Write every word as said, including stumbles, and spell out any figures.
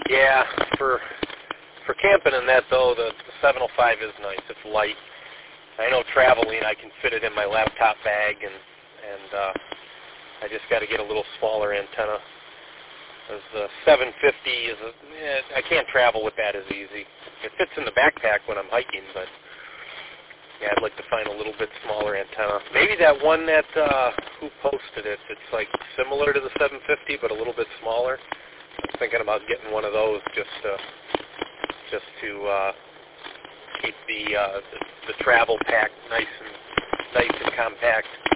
Yeah, for for camping and that though, the, the seven oh five is nice. It's light. I know traveling, I can fit it in my laptop bag, and and uh, I just got to get a little smaller antenna. As the seven fifty is, a, eh, I can't travel with that as easy. It fits in the backpack when I'm hiking, but yeah, I'd like to find a little bit smaller antenna. Maybe that one that uh, who posted it. It's like similar to the seven fifty, but a little bit smaller. I'm thinking about getting one of those just to just to uh, keep the, uh, the the travel pack nice and nice and compact.